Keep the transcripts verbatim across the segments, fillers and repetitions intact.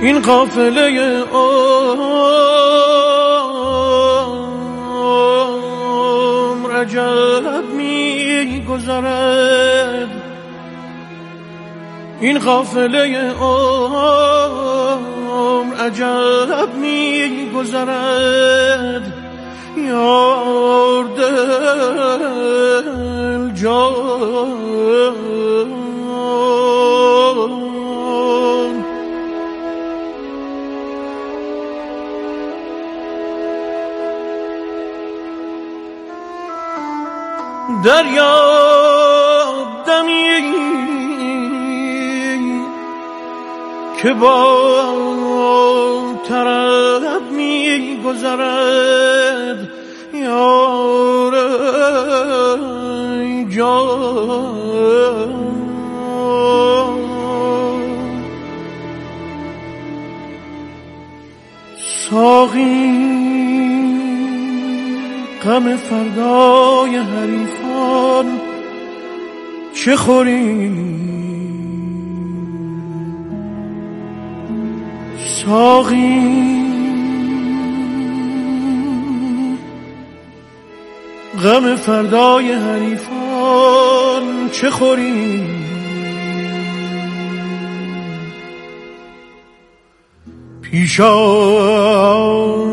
این قافله عمر عجب می گذرد، این قافله عمر عجب می گذرد. یار دل جان دریاب دمی که با طرب می گذرد. یار جان ساقی غم فردای حریفان چه خوری؟ ساقی غم فردای حریفان چه خوری؟ پیشار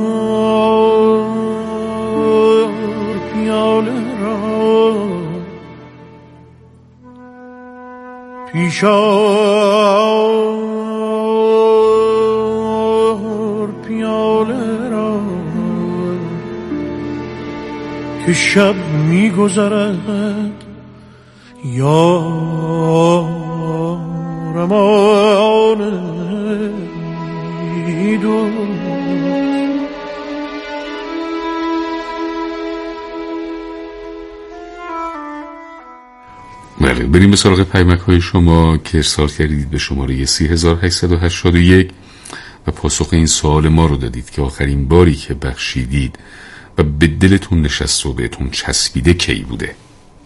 پیاله را، پیشار پیاله را که شب می گذرد. یارمان ایدو بله، بریم به سراغ پیامک های شما که ارسال کردید به شماره سی هزار و هشتصد و هشتاد و یک و پاسخ این سوال ما رو دادید که آخرین باری که بخشیدید و به دلتون نشست و بهتون چسبیده کی بوده؟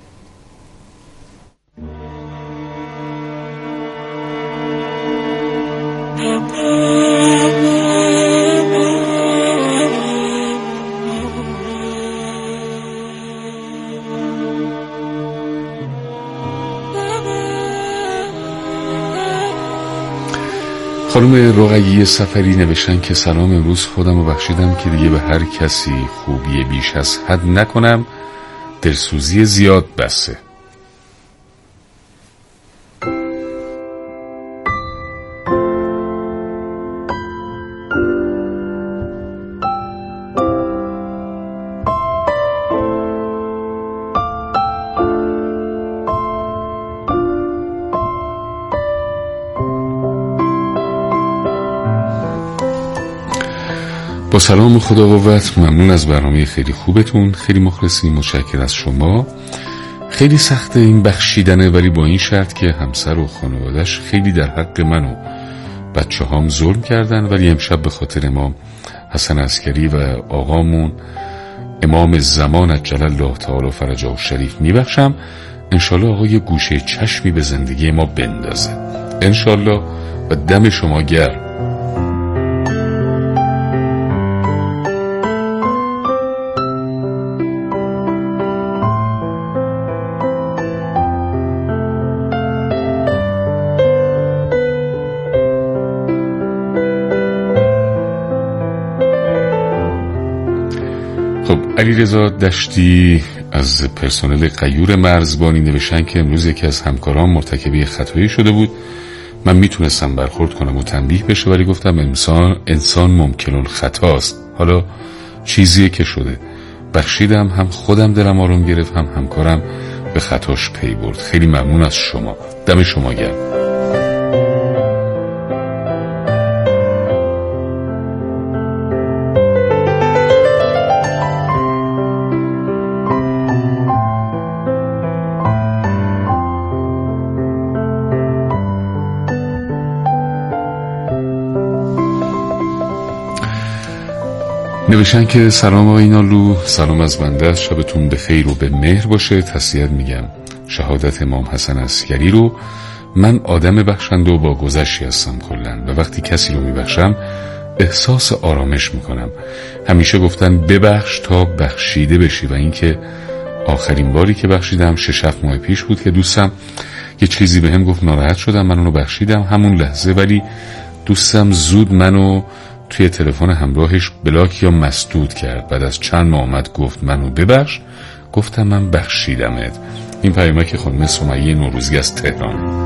خانم رقیه سفری نوشتن که سلام، امروز خودم رو بخشیدم که دیگه به هر کسی خوبی بیش از حد نکنم، دلسوزی زیاد بسه. با سلام و خدا قوت، ممنون از برنامه خیلی خوبتون، خیلی مخلصیم، متشکر از شما. خیلی سخته این بخشیدنه، ولی با این شرط که همسر و خانوادش خیلی در حق من و بچه هام ظلم کردن، ولی امشب به خاطر امام حسن عسکری و آقامون امام زمان عجل الله تعالی فرجه شریف میبخشم. انشالله آقا یه گوشه چشمی به زندگی ما بندازه انشالله، و دم شما گرم. علیرضا دشتی از پرسنل غیور مرزبانی نوشتن که امروز یکی از همکاران مرتکب خطایی شده بود. من میتونستم برخورد کنم و تنبیه بشه، ولی گفتم انسان انسان ممکنون خطاست، حالا چیزیه که شده. بخشیدم، هم خودم دلم آروم گرفت، هم همکارم به خطاش پی برد. خیلی ممنون از شما، دم شما گرم. نوشتن که سلام آقای نالو، سلام از بنده است، شبتون به خیر و به مهر باشه. تسلیت میگم شهادت امام حسن عسکری رو من آدم بخشنده و با گذشتی هستم کلن و وقتی کسی رو میبخشم احساس آرامش میکنم. همیشه گفتن ببخش تا بخشیده بشی و اینکه آخرین باری که بخشیدم شش هفت ماه پیش بود که دوستم یه چیزی به هم گفت، ناراحت شدم، من اونو بخشیدم همون لحظه، ولی دوستم زود منو توی تلفن همراهش بلاک یا مسدود کرد. بعد از چند ماه آمد گفت منو ببخش، گفتم من بخشیدمت. این پیامک خانم سمیه نوروزی از تهران.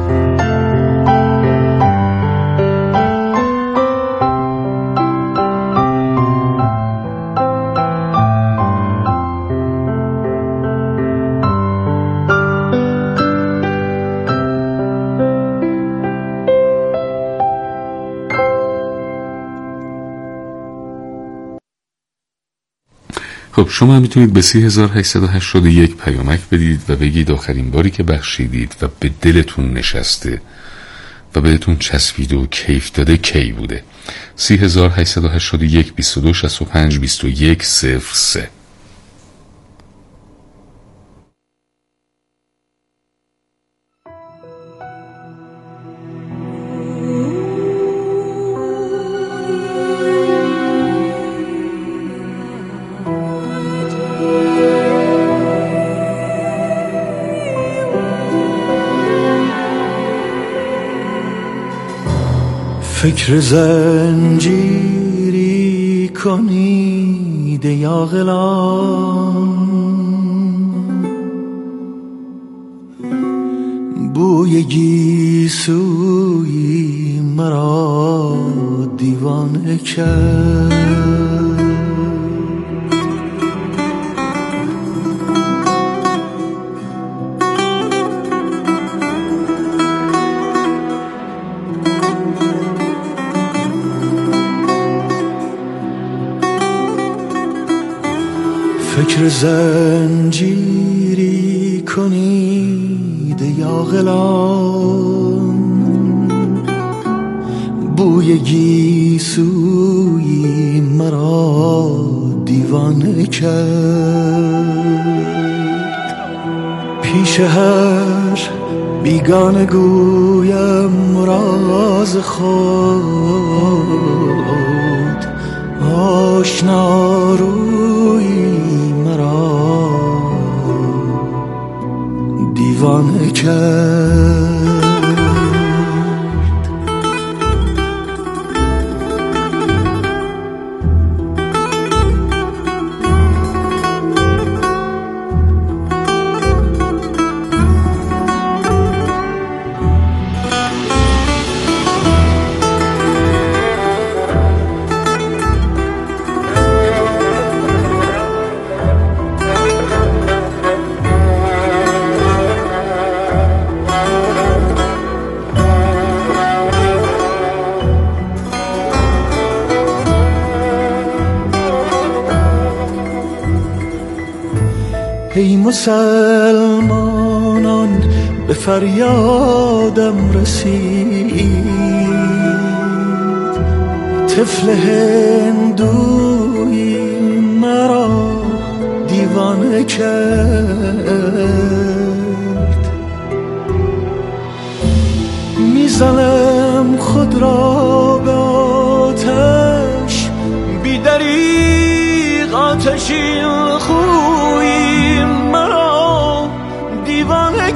خب شما میتونید به سی هزار و هشتصد و هشتاد و یک پیامک بدید و بگید آخرین باری که بخشیدید و به دلتون نشسته و بهتون چسبیده و کیف داده کی بوده. سی هزار و هشتصد و هشتاد و یک بیست و دو شصت و پنج بیست و یک صفر سه. فکر زنجیری کنید یا غلام، بوی گیسوی مرا دیوانه کرد. فکر زنجیری کنید یا غلام، بوی گیسوی مرا دیوانه کرد. پیش هر بیگانه گویم راز خود، آشنا روی دیوانه کرد. ای مسلمانان به فریادم رسید، طفل هندوی مرا دیوانه کرد. میزنم خود را به آتش، بی دریغ آتشی خوی مرا دیوانه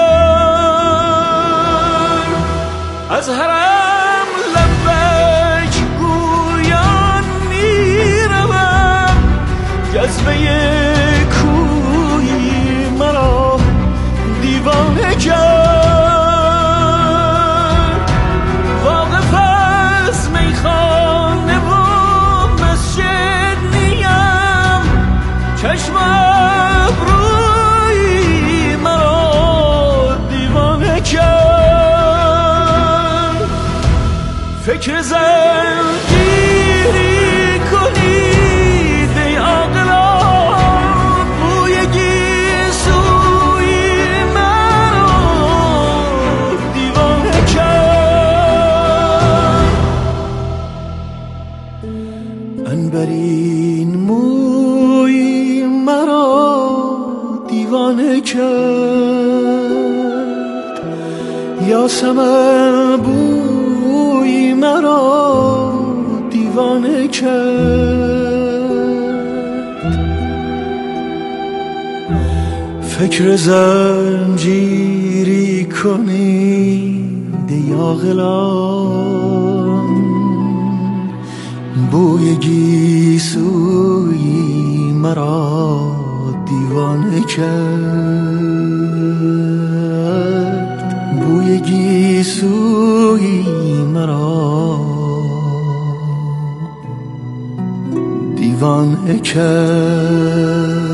کرد. از حرم لبک گویان میروم، جذبه کوی مرا دیوانه کرد. واقف از میخانه و مسجد نیم، چشم ابروی مرا دیوانه کرد. فکر زنجیری کنید ای عاقلان، بوی گیسوی مرا دیوانه کرد. عنبرین موی مرا دیوانه کرد. یا یاسمن بوی مرا دیوانه کرد، فکر زنجیری کنید یا غلام، بوی گیسوی مرا دیوانه کرد، بوی گیسوی مرا دیوانه کرد.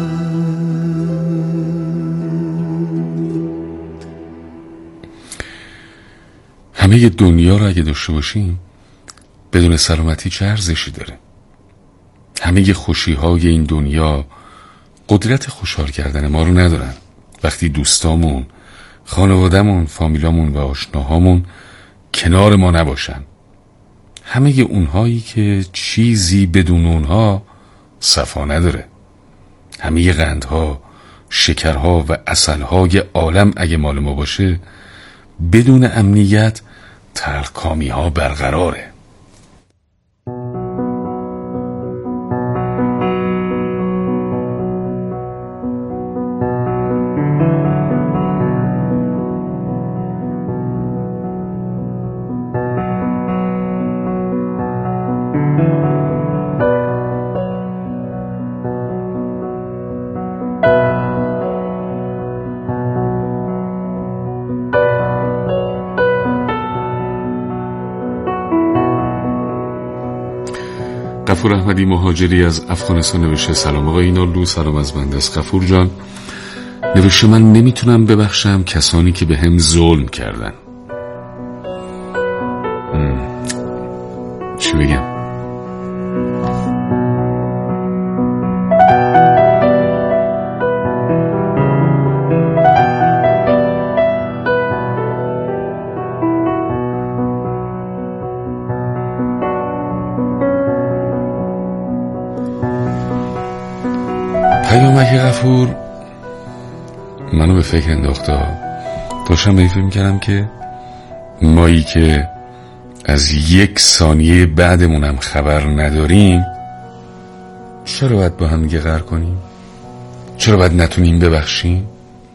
همه دنیا رو اگه داشته باشیم بدون سلامتی چه ارزشی داره؟ همه خوشی های این دنیا قدرت خوشحال کردن ما رو ندارن وقتی دوستامون، خانوادمون، فامیلامون و آشناهامون کنار ما نباشن. همه اونهایی که چیزی بدون اونها صفا نداره. همه قندها، شکرها و عسلهای عالم اگه مال ما باشه بدون امنیت تلخکامی ها برقراره. غفور احمدی مهاجری از افغانستان نوشته: سلام آقای اینالدو، سلام از بنده است غفور جان. نوشته: من نمیتونم ببخشم کسانی که به هم ظلم کردن. چی بگم؟ پیامک غفور منو به فکر انداخته. داشتم به این فکر میکردم که مایی که از یک ثانیه بعدمونم خبر نداریم چرا باید با هم دیگه قهر کنیم؟ چرا باید نتونیم ببخشیم؟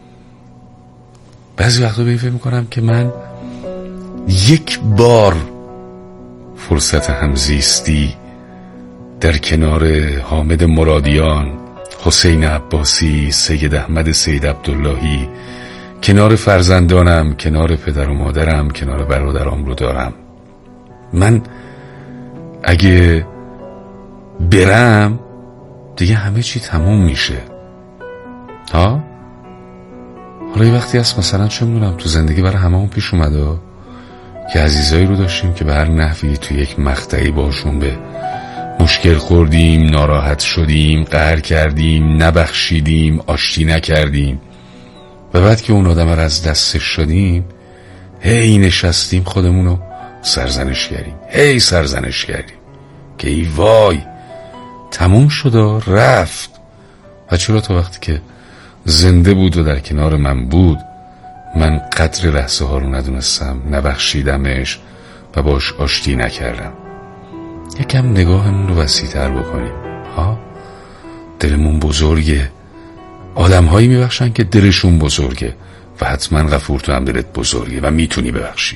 بعضی وقتا به این فکر میکنم که من یک بار فرصت همزیستی در کنار حامد مرادیان، حسین عباسی، سید احمد سید عبداللهی، کنار فرزندانم، کنار پدر و مادرم، کنار برادرام رو دارم. من اگه برم دیگه همه چی تموم میشه. ها؟ حالا یه وقتی هست مثلا چه میدونم تو زندگی برای همه هم پیش اومده که عزیزایی رو داشتیم که به هر نحوی تو یک مقطعی باشون به مشکل خوردیم، ناراحت شدیم، قهر کردیم، نبخشیدیم، آشتی نکردیم و بعد که اون آدم رو از دستش شدیم هی نشستیم خودمونو سرزنش کردیم، هی سرزنش کردیم که ای وای تموم شد رفت. و چرا تا وقتی که زنده بود و در کنار من بود من قدر لحظه ها رو ندونستم، نبخشیدمش و باش آشتی نکردم. یکم نگاهمون رو وسیع تر بکنیم. ها؟ دلمون بزرگه. آدم هایی میبخشن که دلشون بزرگه و حتما غفور تو هم دلت بزرگه و میتونی ببخشی.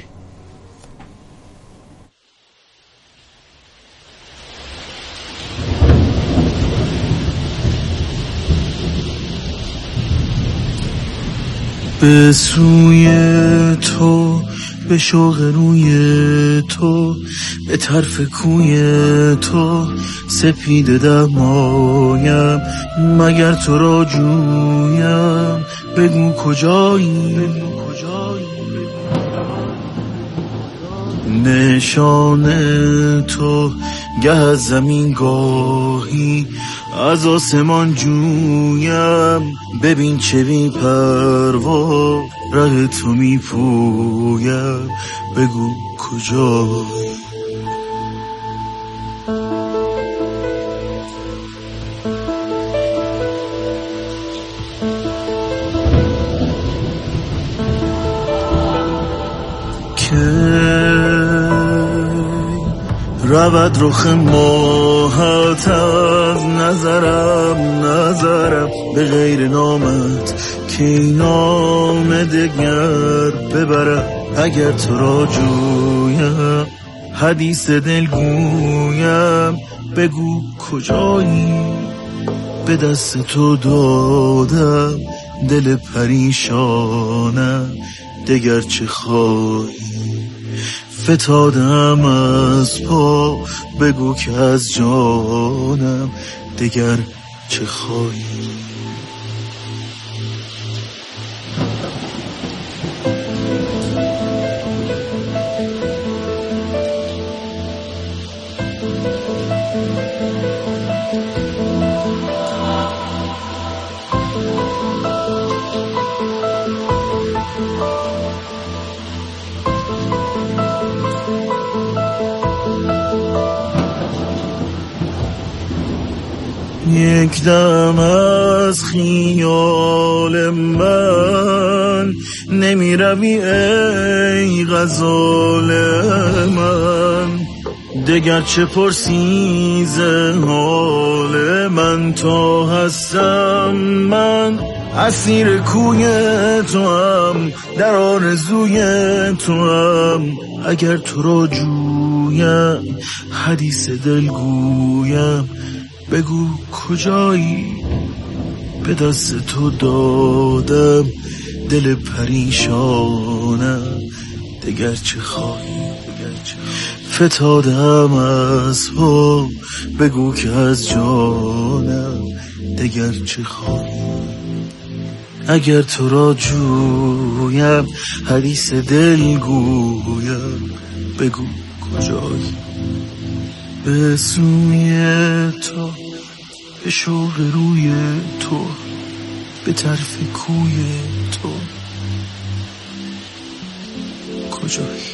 به سوی تو، به شوق روی تو، به طرف کوی تو سپیده دمایم، مگر تو را جویم بگو کجایی. نشان تو گه از زمین گاهی از آسمان جویم، ببین چه بی پروا ره تو می پویم بگو کجایی. رود رخ ماهت از نظرم نظرم به غیر نامت که این نام دگر ببرم. اگر تو را جویم حدیث دل گویم بگو کجایی. به دست تو دادم دل پریشانم دگر چه خواهی. فتادم از پا بگو که از جانم دگر چه خواهی. یک دم از خیال من نمی روی ای غزال من. دگر چه پرسی ز حال من تا هستم من اسیر کوی تو هم در آرزوی تو هم. اگر تو را جویم حدیث دل گویم بگو کجایی. به دست تو دادم دل پریشانم دگر چه خواهی. فتادم از پا بگو که از جانم دگر چه خواهی. اگر تو را جویم حدیث دل گویم بگو کجایی. به سوی تو به شوق روی تو به طرف کوی تو کجایی.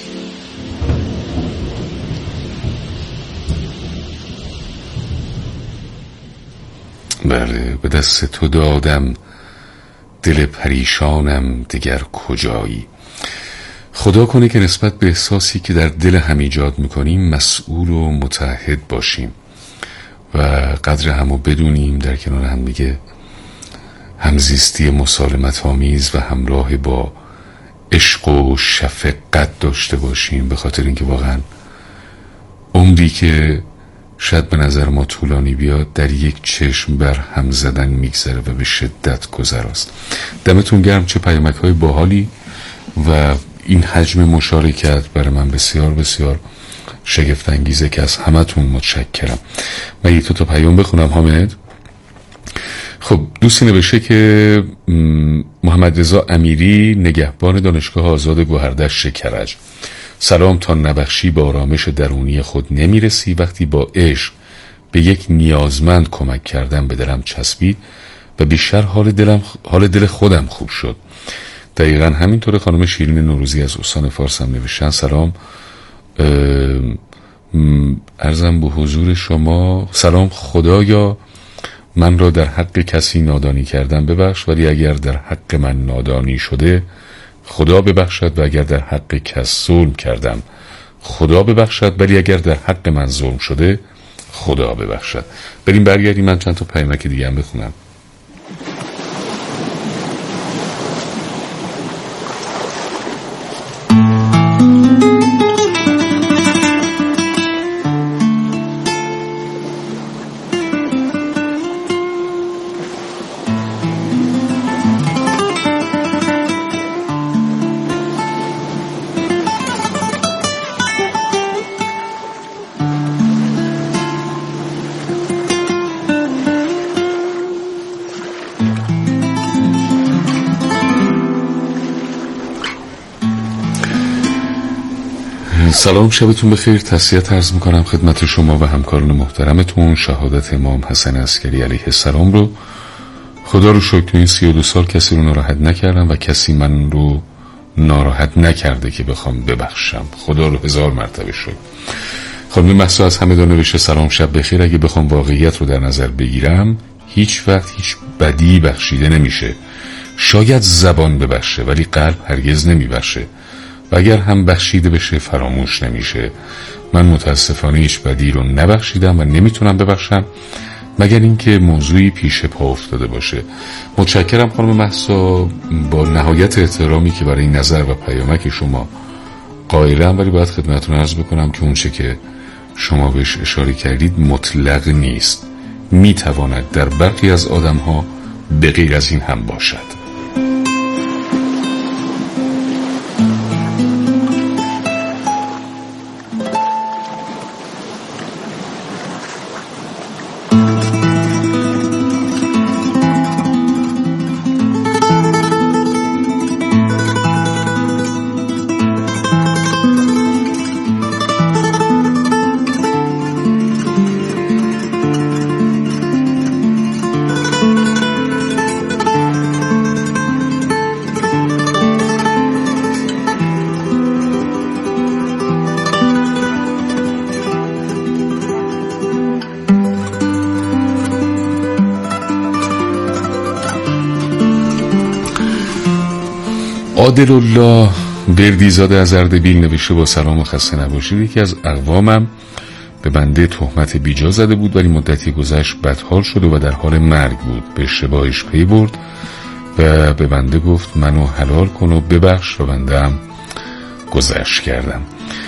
بله، به دست تو دادم دل پریشانم دگر کجایی. خدا کنه که نسبت به احساسی که در دل هم ایجاد میکنیم مسئول و متعهد باشیم و قدر همو بدونیم، در کنار هم دیگه همزیستی مسالمت آمیز و همراه با عشق و شفقت داشته باشیم، به خاطر اینکه واقعا عمری که شاید به نظر ما طولانی بیاد در یک چشم بر هم زدن میگذره و به شدت گذراست. دمتون گرم، چه پیامک های باحالی و این حجم مشارکت برای من بسیار بسیار شگفت انگیزه که از همتون متشکرم. من یه تو تا پیام بخونم حامد. خب دوستی نوشته که محمد رضا امیری، نگهبان دانشگاه آزاد گوهردش شکرج: سلام، تا نبخشی با آرامش درونی خود نمیرسی. وقتی با عشق به یک نیازمند کمک کردم به دلم چسبید و بیشتر حال دلم حال دل خودم خوب شد. دقیقا همینطور. خانم شیرین نوروزی از استان فارس هم نوشتن: سلام، عرضم به حضور شما، سلام، خدایا من را در حق کسی نادانی کردم ببخش، ولی اگر در حق من نادانی شده خدا ببخشد، و اگر در حق کس ظلم کردم خدا ببخشد، ولی اگر در حق من ظلم شده خدا ببخشد. بریم برگردیم، من چند تا پیامک دیگه هم بخونم. سلام، شبتون بخیر. تسلیت عرض میکنم خدمت شما و همکاران محترمتون. شهادت امام حسن عسکری علیه السلام رو خدا رو شکر این سی و دو سال کسی رو ناراحت نکردم و کسی من رو ناراحت نکرده که بخوام ببخشم. خدا رو هزار مرتبه شکر. خانم مهسا از همدان نوشته: سلام، شب بخیر. اگه بخوام واقعیت رو در نظر بگیرم هیچ وقت هیچ بدی بخشیده نمیشه. شاید زبان ببخشه ولی قلب هرگز نمیبخشه. و اگر هم بخشیده بشه فراموش نمیشه. من متاسفانه هیچ بدی رو نبخشیدم و نمیتونم ببخشم مگر اینکه موضوعی پیش پا افتاده باشه. متشکرم خانم مهسا، با نهایت احترامی که برای نظر و پیامک شما قائلم، ولی باید خدمتتون عرض بکنم که اون چه که شما بهش اشاره کردید مطلق نیست. میتواند در برخی از آدم‌ها به غیر از این هم باشد. عادل الله بردیزاده از اردبیل نوشته: با سلام و خسته نباشید. یکی از اقوامم به بنده تهمت بیجا زده بود، ولی مدتی گذشت بدحال شد و در حال مرگ بود. به اشتباهش پی برد و به بنده گفت منو حلال کن و ببخش و بنده هم گذشت کردم.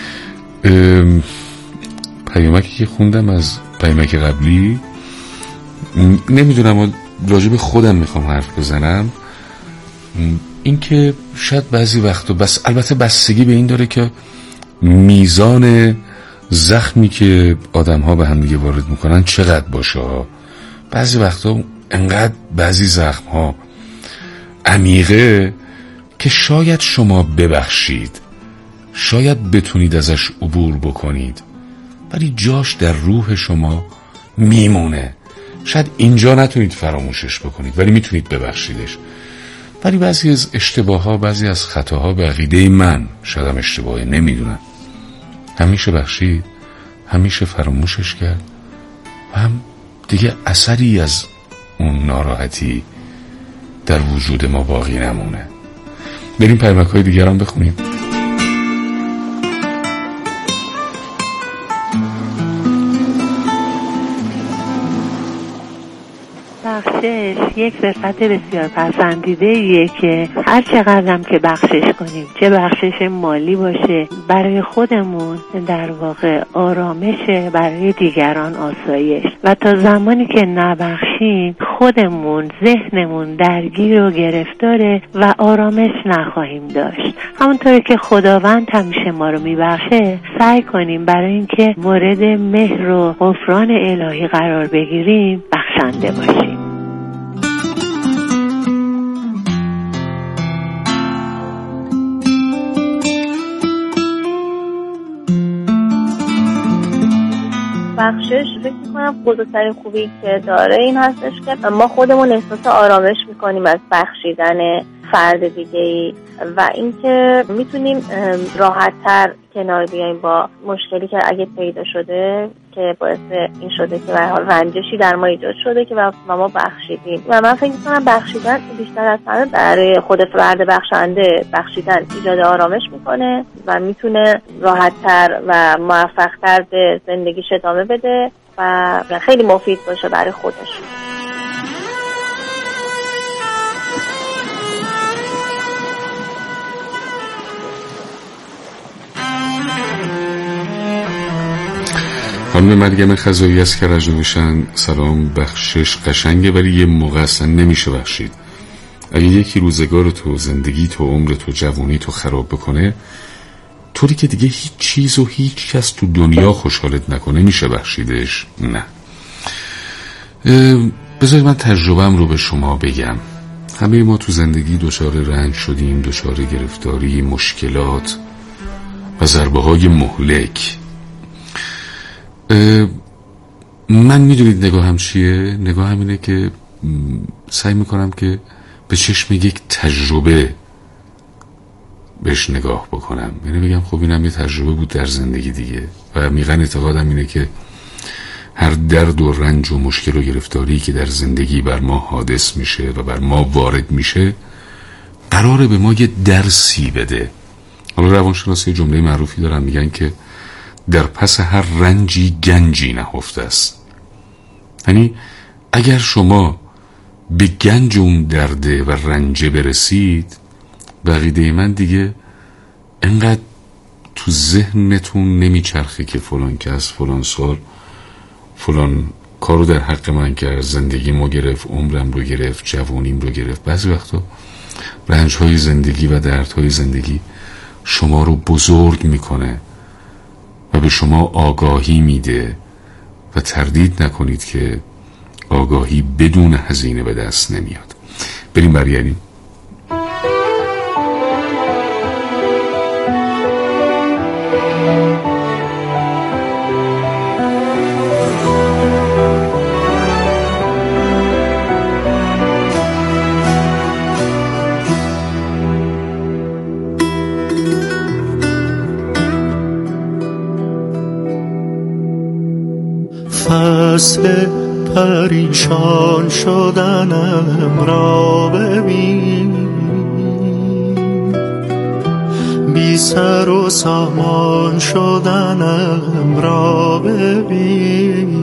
پیامکی که خوندم از پیامک قبلی، نمیدونم، راجب خودم میخوام حرف بزنم. این که شاید بعضی وقتا، بس البته بستگی به این داره که میزان زخمی که آدم ها به هم دیگه وارد میکنن چقدر باشه. بعضی وقتا انقدر بعضی زخم ها عمیقه که شاید شما ببخشید، شاید بتونید ازش عبور بکنید، ولی جاش در روح شما میمونه. شاید اینجا نتونید فراموشش بکنید ولی میتونید ببخشیدش. ولی بعضی از اشتباه ها، بعضی از خطاها به عقیده من، شاید هم اشتباهی، نمیدونم، همیشه بخشید، همیشه فراموشش کرد و هم دیگه اثری از اون ناراحتی در وجود ما باقی نمونه. بریم پیامک های دیگر هم بخونیم. بخشش یک صفت بسیار پسندیده ایه که هر چقدرم که بخشش کنیم، چه بخشش مالی باشه، برای خودمون در واقع آرامشه، برای دیگران آسایش. و تا زمانی که نبخشیم خودمون، ذهنمون درگیر و گرفتاره و آرامش نخواهیم داشت. همونطوری که خداوند همیشه ما رو میبخشه، سعی کنیم برای اینکه مورد مهر و غفران الهی قرار بگیریم بخشنده باشیم. بخشش فکر می‌کنم بزرگترین خوبی که داره این هستش که ما خودمون احساس آرامش می‌کنیم از بخشیدن فرد دیگه‌ای و اینکه میتونیم راحت‌تر کنار بیایم با مشکلی که اگه پیدا شده که باعث این شده که به حال رنجشی در ما ایجاد شده که و ما بخشیدیم. و من فکر می‌کنم بخشیدن بیشتر از همه برای خود فرد بخشنده بخشیدن ایجاد آرامش میکنه و میتونه راحت‌تر و موفق‌تر به زندگیش ادامه بده و خیلی مفید باشه برای خودش. خانم مریم خزایی از کرج نوشتن: سلام، بخشش قشنگه ولی یه موقع اصلا نمیشه بخشید. اگه یکی روزگار تو، زندگی تو، عمر تو، جوانی تو خراب بکنه، طوری که دیگه هیچ چیز و هیچ کس تو دنیا خوشحالت نکنه، میشه بخشیدش؟ نه. بذارید من تجربه‌ام رو به شما بگم. همه ما تو زندگی دچار رنج شدیم، دچار گرفتاری، مشکلات و ضربه های مهلک. من میدونید نگاهم چیه؟ نگاهم اینه که سعی میکنم که به چشم یک تجربه بهش نگاه بکنم، یعنی بگم خب اینم یه تجربه بود در زندگی دیگه. و عمیقاً اعتقادم اینه که هر درد و رنج و مشکل و گرفتاری که در زندگی بر ما حادث میشه و بر ما وارد میشه قراره به ما یه درسی بده. حالا روانشناسی جمله معروفی دارن، میگن که در پس هر رنجی گنجی نهفته است. یعنی اگر شما به گنج اون درده و رنجه برسید، بقیده من دیگه انقدر تو ذهنتون نمیچرخه که فلان کس فلان سال فلان کارو در حق من کرد، زندگیمو گرفت، عمرم رو گرفت، جوانیم رو گرفت. بعضی وقتا رنج‌های زندگی و دردهای زندگی شما رو بزرگ میکنه و به شما آگاهی میده و تردید نکنید که آگاهی بدون هزینه به دست نمیاد. بریم برگردیم. فصل پریشان شدنم را ببین، بی سر و سامان شدنم را ببین،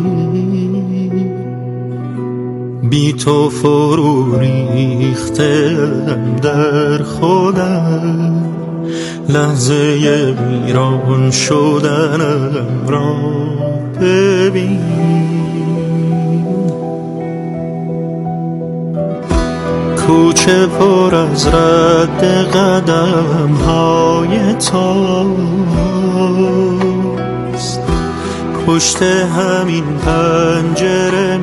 بی تو فرو ریختم در خودم، لحظه ویران شدنم را ببین. کوچه پر از رد قدم های تاست، پشت همین پنجره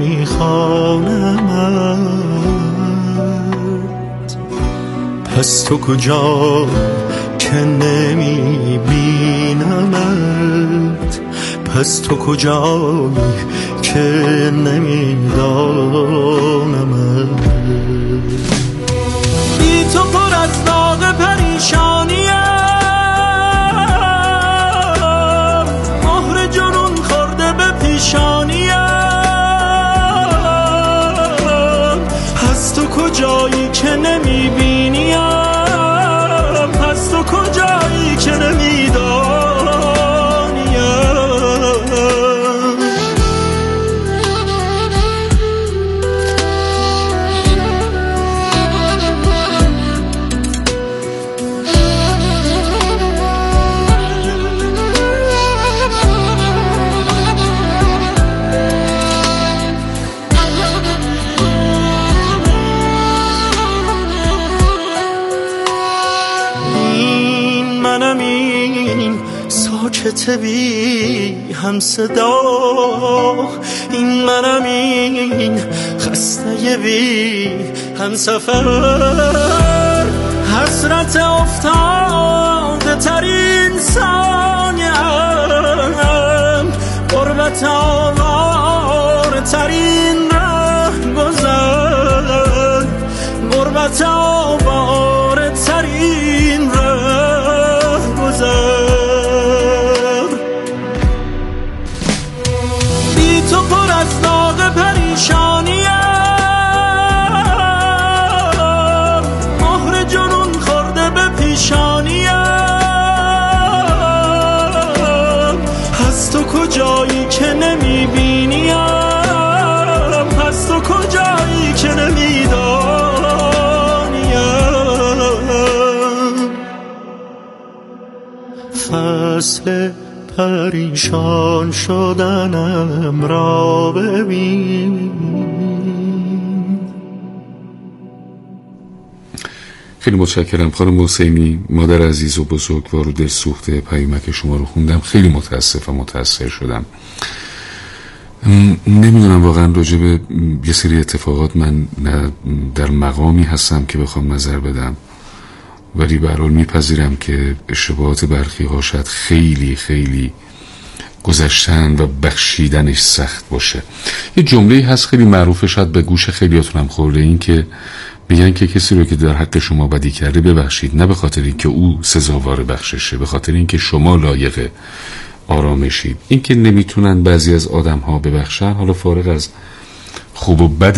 میخوانمت. پس تو کجا که نمی بینمت، پس تو کجایی که نمی دانمت. بی تو پر از داغ پریشانیم، مهر جنون خورده به پیشانیم. پس تو کجایی که نمی بینیم، پس تو کجایی که نمی دانیم. ساکت بی هم صدا، این منم، این خسته بی هم سفر. حسرت افتاده ترین ثانیم، غربت آوار ترین ره گذر، غربت آوار ترین ره گذر. تو پر از داغ پریشانیم، مهر جنون خورده به پیشانیم. پس تو کجایی که نمی بینیم، پس تو کجایی که نمی دانیم. فصل پریشان شدنم را ببین. خیلی متشکرم خانم حسینی، مادر عزیز و بزرگوار و دلسوخته. پیامک شما رو خوندم، خیلی متاسف و متاثر شدم. نمیدونم واقعا راجع به یه سری اتفاقات من نه در مقامی هستم که بخوام نظر بدم، ولی به هر حال میپذیرم که اشتباهات برخی ها شاید خیلی خیلی گذشتن و بخشیدنش سخت باشه. یه جمله هست خیلی معروفه، شاید به گوش خیلیاتونم خورده، این که میگن که کسی رو که در حق شما بدی کرده ببخشید، نه به خاطر این که او سزاوار بخششه، به خاطر این که شما لایق آرامشید. این که نمیتونن بعضی از آدم ها ببخشن، حالا فارغ از خوب و بد